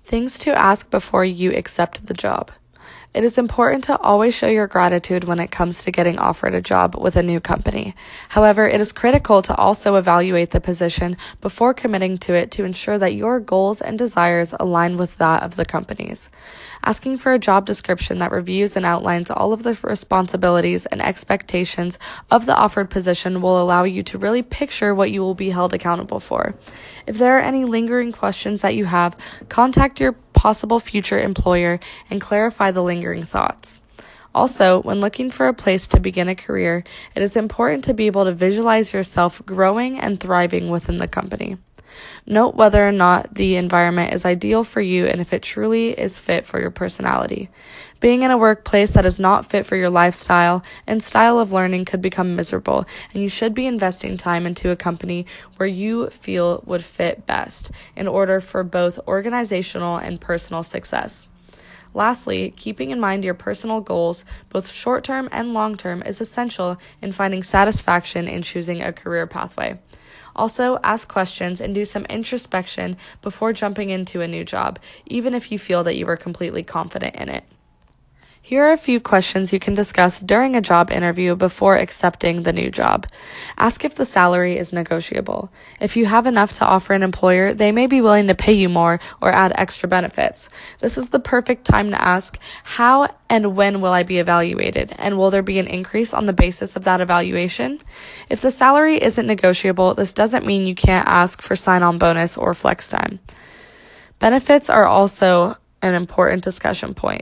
Things to ask before you accept the job. It is important to always show your gratitude when it comes to getting offered a job with a new company. However, it is critical to also evaluate the position before committing to it to ensure that your goals and desires align with that of the company's. Asking for a job description that reviews and outlines all of the responsibilities and expectations of the offered position will allow you to really picture what you will be held accountable for. If there are any lingering questions that you have, contact your possible future employer and clarify the lingering thoughts. Also, when looking for a place to begin a career, it is important to be able to visualize yourself growing and thriving within the company. Note whether or not the environment is ideal for you and if it truly is fit for your personality. Being in a workplace that is not fit for your lifestyle and style of learning could become miserable, and you should be investing time into a company where you feel would fit best in order for both organizational and personal success. Lastly, keeping in mind your personal goals, both short-term and long-term, is essential in finding satisfaction in choosing a career pathway. Also, ask questions and do some introspection before jumping into a new job, even if you feel that you are completely confident in it. Here are a few questions you can discuss during a job interview before accepting the new job. Ask if the salary is negotiable. If you have enough to offer an employer, they may be willing to pay you more or add extra benefits. This is the perfect time to ask, how and when will I be evaluated, and will there be an increase on the basis of that evaluation? If the salary isn't negotiable, this doesn't mean you can't ask for sign-on bonus or flex time. Benefits are also an important discussion point.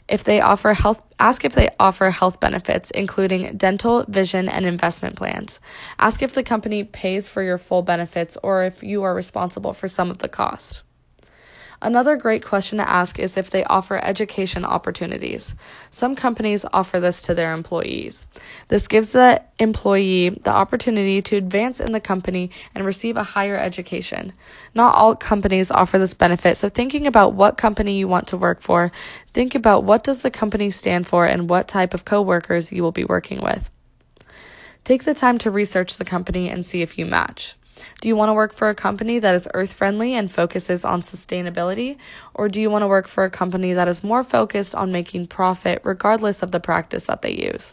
Ask if they offer health benefits, including dental, vision, and investment plans. Ask if the company pays for your full benefits or if you are responsible for some of the cost. Another great question to ask is if they offer education opportunities. Some companies offer this to their employees. This gives the employee the opportunity to advance in the company and receive a higher education. Not all companies offer this benefit, so thinking about what company you want to work for, think about what does the company stand for and what type of coworkers you will be working with. Take the time to research the company and see if you match. Do you want to work for a company that is earth-friendly and focuses on sustainability, or do you want to work for a company that is more focused on making profit regardless of the practice that they use?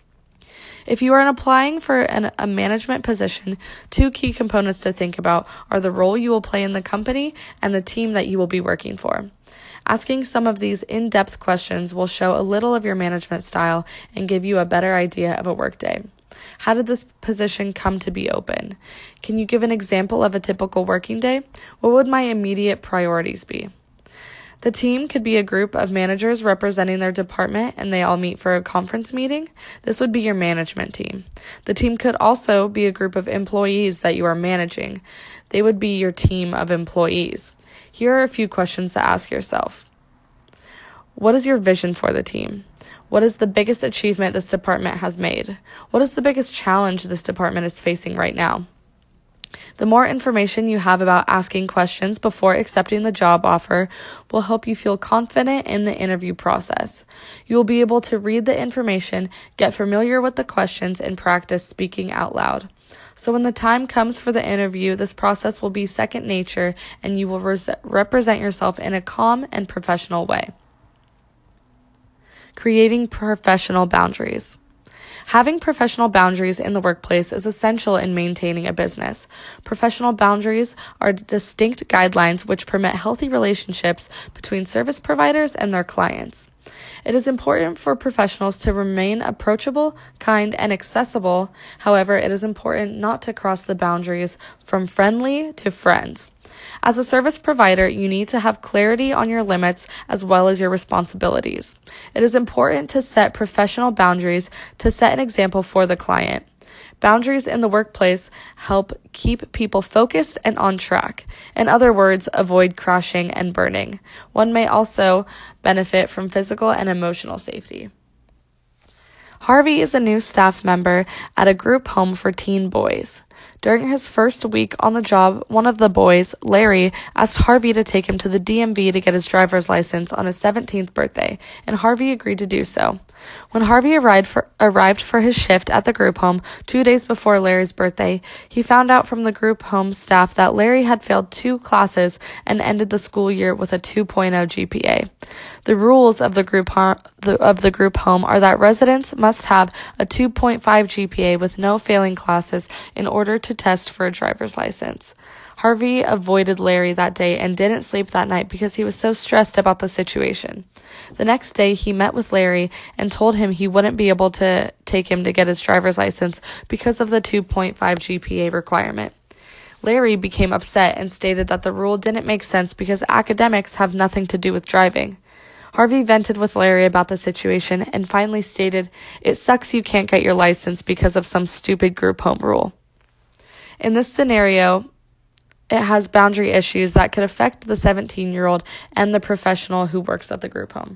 If you are applying for a management position, two key components to think about are the role you will play in the company and the team that you will be working for. Asking some of these in-depth questions will show a little of your management style and give you a better idea of a workday. How did this position come to be open? Can you give an example of a typical working day? What would my immediate priorities be? The team could be a group of managers representing their department and they all meet for a conference meeting. This would be your management team. The team could also be a group of employees that you are managing. They would be your team of employees. Here are a few questions to ask yourself. What is your vision for the team? What is the biggest achievement this department has made? What is the biggest challenge this department is facing right now? The more information you have about asking questions before accepting the job offer will help you feel confident in the interview process. You will be able to read the information, get familiar with the questions, and practice speaking out loud. So when the time comes for the interview, this process will be second nature and you will represent yourself in a calm and professional way. Creating professional boundaries. Having professional boundaries in the workplace is essential in maintaining a business. Professional boundaries are distinct guidelines which permit healthy relationships between service providers and their clients. It is important for professionals to remain approachable, kind, and accessible. However, it is important not to cross the boundaries from friendly to friends. As a service provider, you need to have clarity on your limits as well as your responsibilities. It is important to set professional boundaries to set an example for the client. Boundaries in the workplace help keep people focused and on track. In other words, avoid crashing and burning. One may also benefit from physical and emotional safety. Harvey is a new staff member at a group home for teen boys. During his first week on the job, one of the boys, Larry, asked Harvey to take him to the DMV to get his driver's license on his 17th birthday, and Harvey agreed to do so. When Harvey arrived for his shift at the group home 2 days before Larry's birthday, he found out from the group home staff that Larry had failed 2 classes and ended the school year with a 2.0 GPA. The rules of the group home are that residents must have a 2.5 GPA with no failing classes in order to test for a driver's license. Harvey avoided Larry that day and didn't sleep that night because he was so stressed about the situation. The next day, he met with Larry and told him he wouldn't be able to take him to get his driver's license because of the 2.5 GPA requirement. Larry became upset and stated that the rule didn't make sense because academics have nothing to do with driving. Harvey vented with Larry about the situation and finally stated, "It sucks you can't get your license because of some stupid group home rule." In this scenario, it has boundary issues that could affect the 17-year-old and the professional who works at the group home.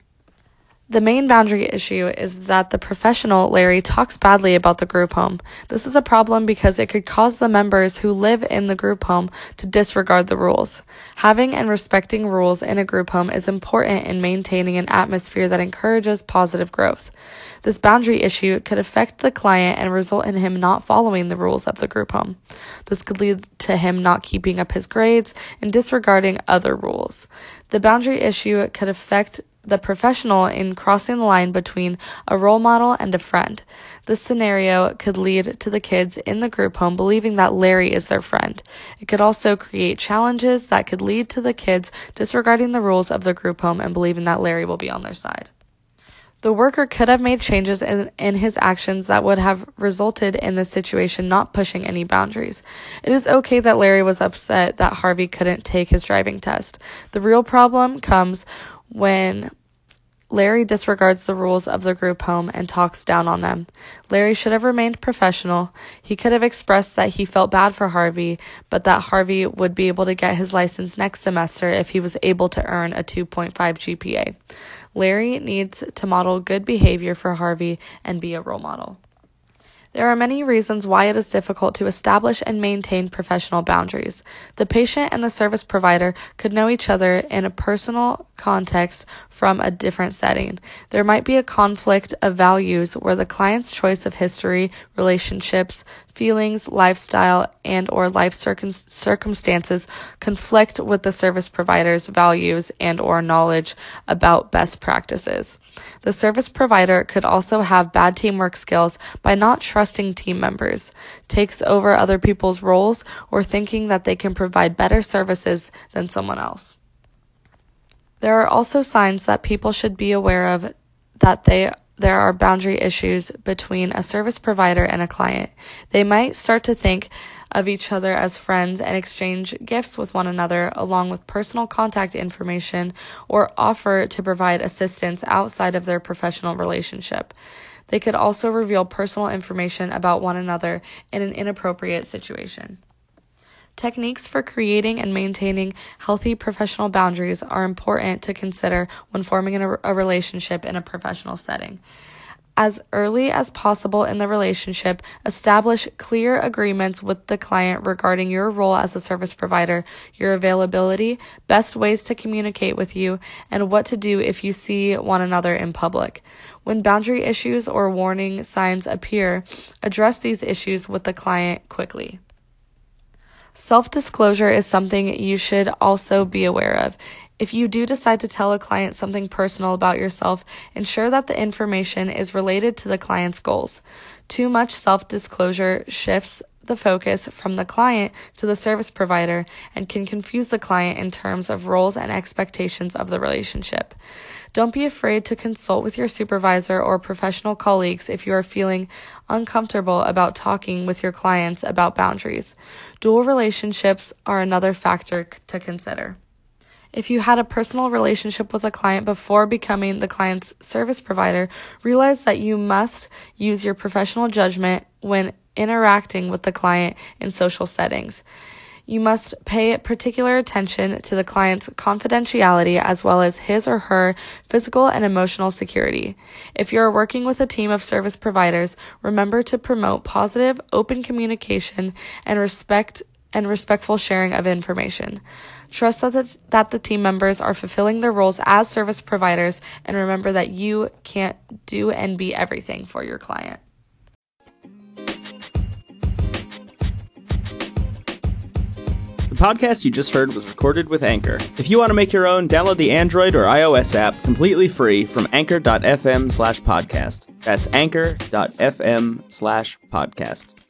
The main boundary issue is that the professional, Larry, talks badly about the group home. This is a problem because it could cause the members who live in the group home to disregard the rules. Having and respecting rules in a group home is important in maintaining an atmosphere that encourages positive growth. This boundary issue could affect the client and result in him not following the rules of the group home. This could lead to him not keeping up his grades and disregarding other rules. The boundary issue could affect the professional in crossing the line between a role model and a friend. This scenario could lead to the kids in the group home believing that Larry is their friend. It could also create challenges that could lead to the kids disregarding the rules of the group home and believing that Larry will be on their side. The worker could have made changes in his actions that would have resulted in the situation not pushing any boundaries. It is okay that Larry was upset that Harvey couldn't take his driving test. The real problem comes when Larry disregards the rules of the group home and talks down on them. Larry should have remained professional. He could have expressed that he felt bad for Harvey, but that Harvey would be able to get his license next semester if he was able to earn a 2.5 GPA. Larry needs to model good behavior for Harvey and be a role model. There are many reasons why it is difficult to establish and maintain professional boundaries. The patient and the service provider could know each other in a personal context from a different setting. There might be a conflict of values where the client's choice of history, relationships, feelings, lifestyle, and or life circumstances conflict with the service provider's values and or knowledge about best practices. The service provider could also have bad teamwork skills by not trusting team members, takes over other people's roles, or thinking that they can provide better services than someone else. There are also signs that people should be aware of that there are boundary issues between a service provider and a client. They might start to think of each other as friends and exchange gifts with one another along with personal contact information or offer to provide assistance outside of their professional relationship. They could also reveal personal information about one another in an inappropriate situation. Techniques for creating and maintaining healthy professional boundaries are important to consider when forming a relationship in a professional setting. As early as possible in the relationship, establish clear agreements with the client regarding your role as a service provider, your availability, best ways to communicate with you, and what to do if you see one another in public. When boundary issues or warning signs appear, address these issues with the client quickly. Self-disclosure is something you should also be aware of. If you do decide to tell a client something personal about yourself, ensure that the information is related to the client's goals. Too much self-disclosure shifts the focus from the client to the service provider and can confuse the client in terms of roles and expectations of the relationship. Don't be afraid to consult with your supervisor or professional colleagues if you are feeling uncomfortable about talking with your clients about boundaries. Dual relationships are another factor to consider. If you had a personal relationship with a client before becoming the client's service provider, realize that you must use your professional judgment when interacting with the client in social settings. You must pay particular attention to the client's confidentiality as well as his or her physical and emotional security. If you are working with a team of service providers, remember to promote positive, open communication and respectful sharing of information. Trust that the team members are fulfilling their roles as service providers, and remember that you can't do and be everything for your client. The podcast you just heard was recorded with Anchor. If you want to make your own, download the Android or iOS app completely free from anchor.fm/podcast. That's anchor.fm/podcast.